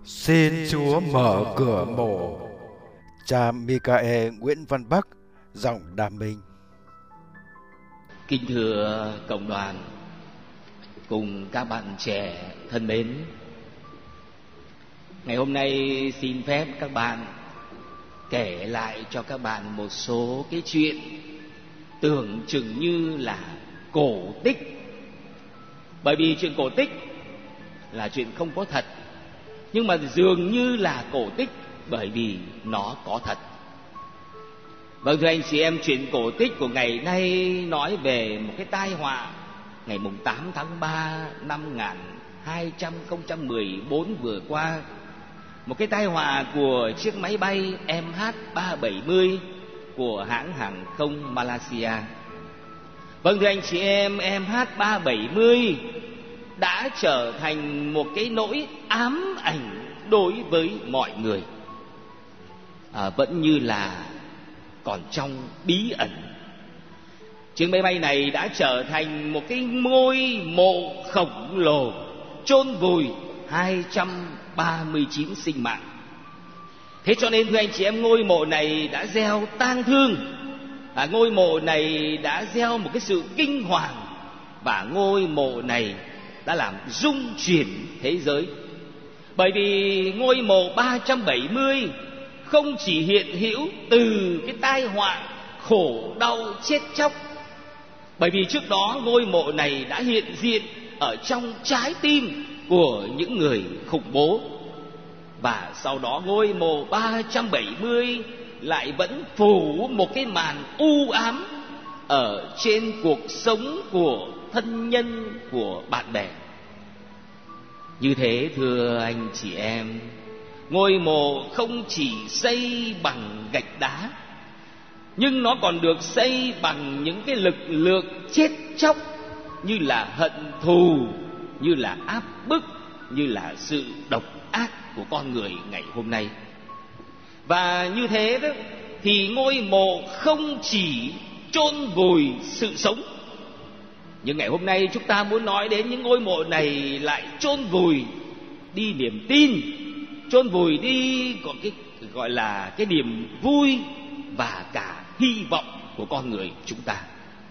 Xin Chúa mở cửa mộ. Cha Michael Nguyễn Văn Bắc, giọng Đàm Minh. Kính thưa cộng đoàn cùng các bạn trẻ thân mến, ngày hôm nay xin phép các bạn kể lại cho các bạn một số cái chuyện tưởng chừng như là cổ tích. Bởi vì chuyện cổ tích là chuyện không có thật, nhưng mà dường như là cổ tích bởi vì nó có thật. Vâng, thưa anh chị em, chuyện cổ tích của ngày nay nói về một cái tai họa ngày 8 tháng 3 năm 2014 vừa qua. Một cái tai họa của chiếc máy bay MH370 của hãng hàng không Malaysia. Vâng, thưa anh chị em, MH370 đã trở thành một cái nỗi ám ảnh đối với mọi người. Vẫn như là còn trong bí ẩn. Chiếc máy bay này đã trở thành một cái ngôi mộ khổng lồ chôn vùi 239 sinh mạng. Thế cho nên thưa anh chị em, ngôi mộ này đã gieo tang thương, ngôi mộ này đã gieo một cái sự kinh hoàng, và ngôi mộ này đã làm rung chuyển thế giới. Bởi vì ngôi mộ 370 không chỉ hiện hữu từ cái tai họa khổ đau chết chóc, bởi vì trước đó ngôi mộ này đã hiện diện ở trong trái tim của những người khủng bố. Và sau đó ngôi mộ 370 lại vẫn phủ một cái màn u ám ở trên cuộc sống của thân nhân, của bạn bè. Như thế thưa anh chị em, ngôi mộ không chỉ xây bằng gạch đá, nhưng nó còn được xây bằng những cái lực lượng chết chóc, như là hận thù, như là áp bức, như là sự độc ác của con người ngày hôm nay. Và như thế đó, thì ngôi mộ không chỉ chôn vùi sự sống, nhưng ngày hôm nay chúng ta muốn nói đến những ngôi mộ này lại chôn vùi đi niềm tin, chôn vùi đi có cái gọi là cái niềm vui và cả hy vọng của con người chúng ta.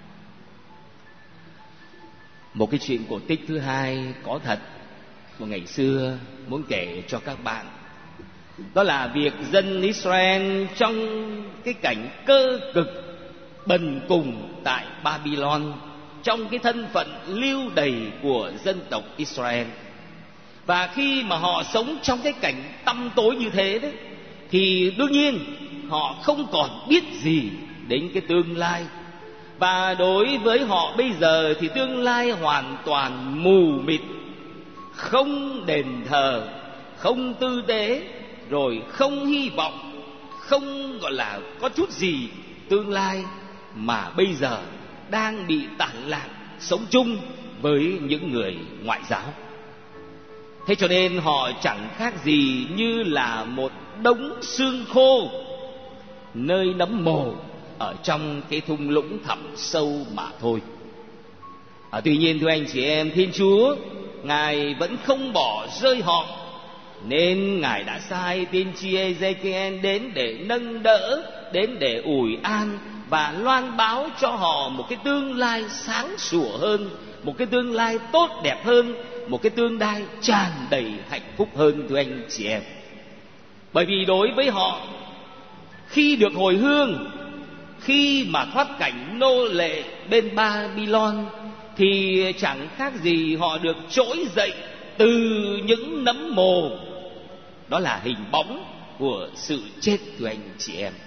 Một cái chuyện cổ tích thứ hai có thật của ngày xưa muốn kể cho các bạn, đó là việc dân Israel trong cái cảnh cơ cực bần cùng tại Babylon, trong cái thân phận lưu đày của dân tộc Israel. Và khi mà họ sống trong cái cảnh tăm tối như thế đấy, thì đương nhiên họ không còn biết gì đến cái tương lai. Và đối với họ bây giờ thì tương lai hoàn toàn mù mịt, không đền thờ, không tư tế, rồi không hy vọng, không gọi là có chút gì tương lai, mà bây giờ đang bị tản lạc sống chung với những người ngoại giáo. Thế cho nên họ chẳng khác gì như là một đống xương khô nơi nấm mồ ở trong cái thung lũng thẳm sâu mà thôi. Tuy nhiên thưa anh chị em, Thiên Chúa Ngài vẫn không bỏ rơi họ, nên Ngài đã sai tiên tri Ezekiel đến để nâng đỡ, đến để ủi an và loan báo cho họ một cái tương lai sáng sủa hơn, một cái tương lai tốt đẹp hơn, một cái tương lai tràn đầy hạnh phúc hơn, thưa anh chị em. Bởi vì đối với họ, khi được hồi hương, khi mà thoát cảnh nô lệ bên Babylon, thì chẳng khác gì họ được trỗi dậy từ những nấm mồ. Đó là hình bóng của sự chết, thưa anh chị em.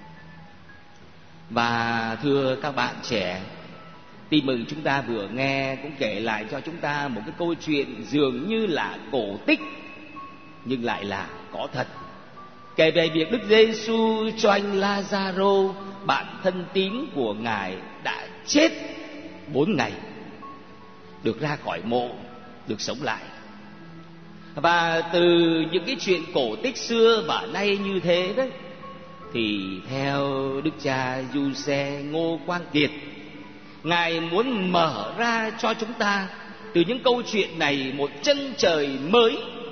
Và thưa các bạn trẻ, tin mừng chúng ta vừa nghe cũng kể lại cho chúng ta một cái câu chuyện dường như là cổ tích, nhưng lại là có thật. Kể về việc Đức Giêsu cho anh Lazaro, bạn thân tín của Ngài, đã chết 4 ngày, được ra khỏi mộ, được sống lại. Và từ những cái chuyện cổ tích xưa và nay như thế đó, thì theo Đức cha Giuse Ngô Quang Kiệt, Ngài muốn mở ra cho chúng ta từ những câu chuyện này một chân trời mới,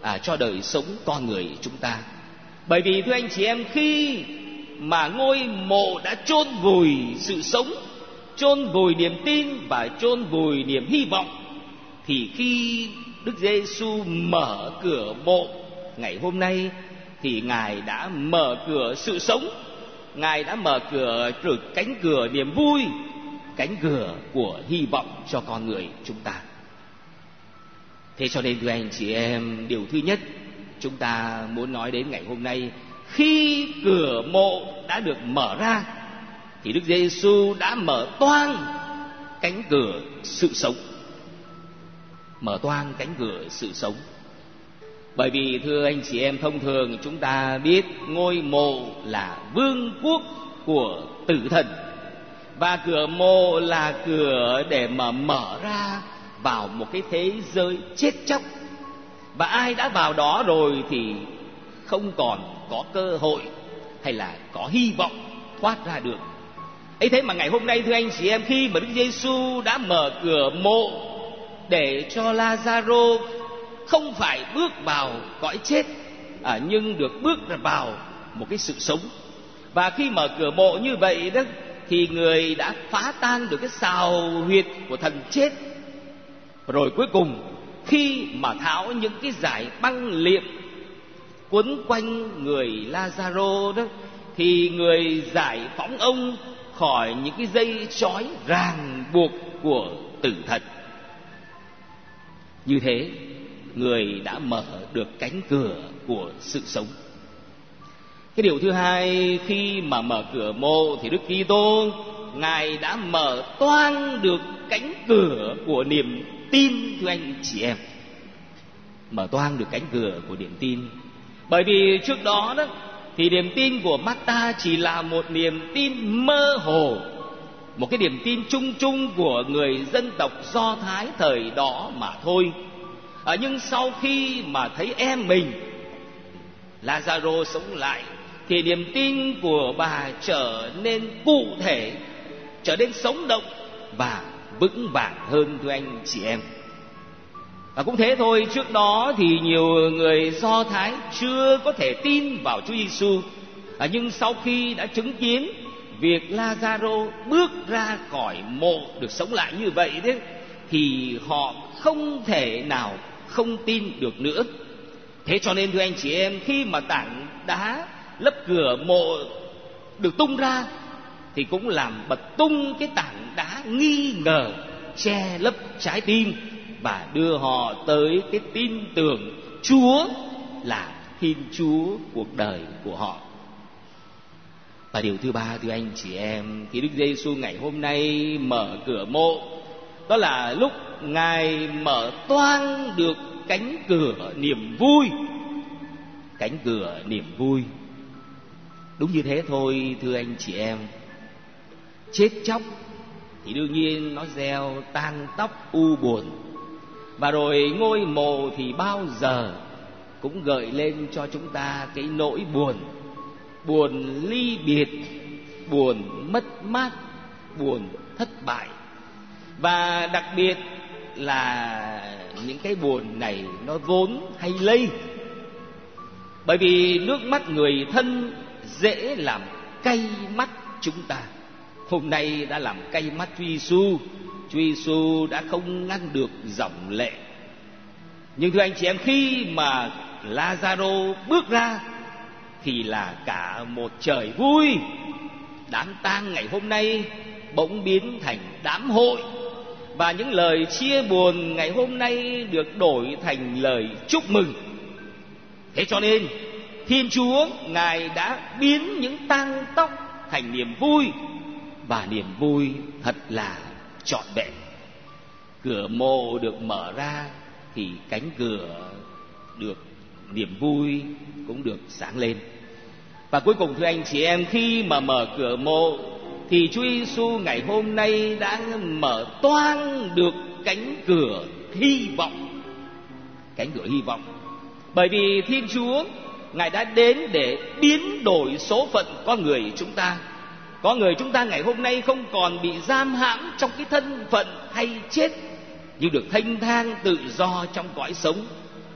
cho đời sống con người chúng ta. Bởi vì thưa anh chị em, khi mà ngôi mộ đã chôn vùi sự sống, chôn vùi niềm tin và chôn vùi niềm hy vọng, thì khi Đức Giêsu mở cửa mộ ngày hôm nay thì Ngài đã mở cửa sự sống, Ngài đã mở cửa cánh cửa niềm vui, cánh cửa của hy vọng cho con người chúng ta. Thế cho nên thưa anh chị em, điều thứ nhất chúng ta muốn nói đến ngày hôm nay, khi cửa mộ đã được mở ra thì Đức Giêsu đã mở toang cánh cửa sự sống. Mở toang cánh cửa sự sống. Bởi vì thưa anh chị em, thông thường chúng ta biết ngôi mộ là vương quốc của tử thần, và cửa mộ là cửa để mà mở ra vào một cái thế giới chết chóc. Và ai đã vào đó rồi thì không còn có cơ hội hay là có hy vọng thoát ra được. ấy thế mà ngày hôm nay thưa anh chị em, khi mà Đức Giêsu đã mở cửa mộ để cho Lazaro không phải bước vào cõi chết, nhưng được bước vào một cái sự sống. Và khi mở cửa mộ như vậy đó, thì người đã phá tan được cái sào huyệt của thần chết. Rồi cuối cùng, khi mà tháo những cái dải băng liệm quấn quanh người Lazaro đó, thì người giải phóng ông khỏi những cái dây trói ràng buộc của tử thần. Như thế, người đã mở được cánh cửa của sự sống. Cái điều thứ hai, khi mà mở cửa mộ thì Đức Kitô Ngài đã mở toang được cánh cửa của niềm tin, thưa anh chị em. Mở toang được cánh cửa của niềm tin. Bởi vì trước đó đó thì niềm tin của Marta chỉ là một niềm tin mơ hồ, một cái niềm tin chung chung của người dân tộc Do Thái thời đó mà thôi. Nhưng sau khi mà thấy em mình Lazaro sống lại thì niềm tin của bà trở nên cụ thể, trở nên sống động và vững vàng hơn, thưa anh chị em. Và cũng thế thôi, trước đó thì nhiều người Do Thái chưa có thể tin vào Chúa Giêsu, nhưng sau khi đã chứng kiến việc Lazaro bước ra khỏi mộ được sống lại như vậy đấy, thì họ không thể nào không tin được nữa. Thế cho nên thưa anh chị em, khi mà tảng đá lấp cửa mộ được tung ra thì cũng làm bật tung cái tảng đá nghi ngờ che lấp trái tim và đưa họ tới cái tin tưởng Chúa là Thiên Chúa cuộc đời của họ. Và điều thứ ba, thưa anh chị em, thì Đức Giêsu ngày hôm nay mở cửa mộ, đó là lúc Ngài mở toang được cánh cửa niềm vui. Cánh cửa niềm vui. Đúng như thế thôi, thưa anh chị em. Chết chóc thì đương nhiên nó gieo tang tóc u buồn, và rồi ngôi mộ thì bao giờ cũng gợi lên cho chúng ta cái nỗi buồn. Buồn ly biệt, buồn mất mát, buồn thất bại. Và đặc biệt là những cái buồn này nó vốn hay lây. Bởi vì nước mắt người thân dễ làm cay mắt chúng ta. Hôm nay đã làm cay mắt Chúa Giêsu. Chúa Giêsu đã không ngăn được dòng lệ. Nhưng thưa anh chị em, khi mà Lazaro bước ra thì là cả một trời vui. Đám tang ngày hôm nay bỗng biến thành đám hội, và những lời chia buồn ngày hôm nay được đổi thành lời chúc mừng. Thế cho nên Thiên Chúa Ngài đã biến những tang tóc thành niềm vui, và niềm vui thật là trọn vẹn. Cửa mộ được mở ra thì cánh cửa được niềm vui cũng được sáng lên. Và cuối cùng thưa anh chị em, khi mà mở cửa mộ thì Chúa Giêsu ngày hôm nay đã mở toang được cánh cửa hy vọng. Cánh cửa hy vọng. Bởi vì Thiên Chúa Ngài đã đến để biến đổi số phận con người chúng ta. Con người chúng ta ngày hôm nay không còn bị giam hãm trong cái thân phận hay chết, nhưng được thênh thang tự do trong cõi sống.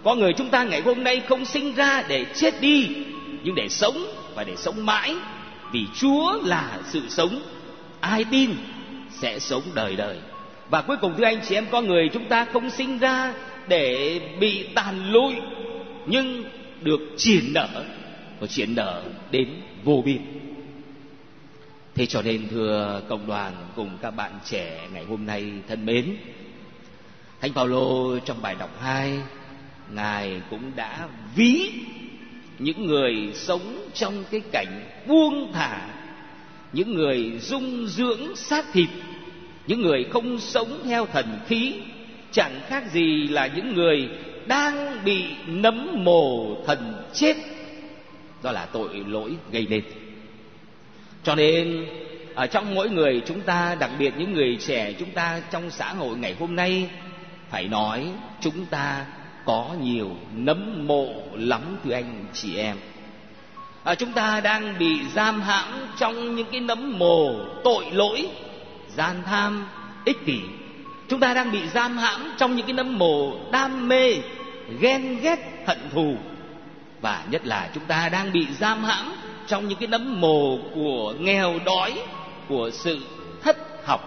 Có người chúng ta ngày hôm nay không sinh ra để chết đi, nhưng để sống và để sống mãi, vì Chúa là sự sống. Ai tin sẽ sống đời đời. Và cuối cùng thưa anh chị em, có người chúng ta không sinh ra để bị tàn lụi, nhưng được triển nở, và triển nở đến vô biên. Thế cho nên thưa cộng đoàn cùng các bạn trẻ ngày hôm nay thân mến, Thánh Phaolô trong bài đọc 2, Ngài cũng đã ví những người sống trong cái cảnh buông thả, những người dung dưỡng xác thịt, những người không sống theo thần khí, chẳng khác gì là những người đang bị nấm mồ thần chết, đó là tội lỗi gây nên. Cho nên ở trong mỗi người chúng ta, đặc biệt những người trẻ chúng ta trong xã hội ngày hôm nay, phải nói chúng ta có nhiều nấm mộ lắm thưa anh chị em. Chúng ta đang bị giam hãm trong những cái nấm mồ tội lỗi, gian tham, ích kỷ. Chúng ta đang bị giam hãm trong những cái nấm mồ đam mê, ghen ghét, hận thù. Và nhất là chúng ta đang bị giam hãm trong những cái nấm mồ của nghèo đói, của sự thất học.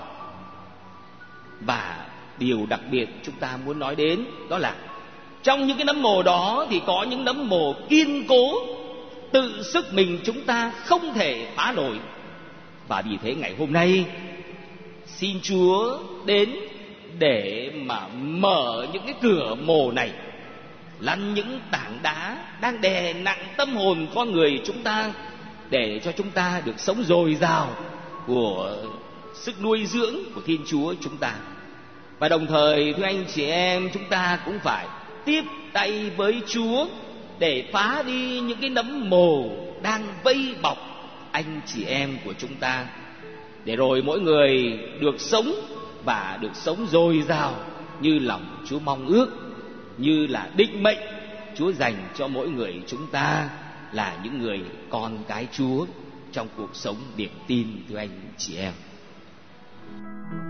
Và điều đặc biệt chúng ta muốn nói đến đó là trong những cái nấm mồ đó thì có những nấm mồ kiên cố, tự sức mình chúng ta không thể phá nổi. Và vì thế ngày hôm nay xin Chúa đến để mà mở những cái cửa mồ này, lăn những tảng đá đang đè nặng tâm hồn con người chúng ta, để cho chúng ta được sống dồi dào của sức nuôi dưỡng của Thiên Chúa chúng ta. Và đồng thời thưa anh chị em, chúng ta cũng phải tiếp tay với Chúa để phá đi những cái nấm mồ đang vây bọc anh chị em của chúng ta, để rồi mỗi người được sống và được sống dồi dào như lòng Chúa mong ước, như là định mệnh Chúa dành cho mỗi người chúng ta là những người con cái Chúa trong cuộc sống niềm tin thưa anh chị em.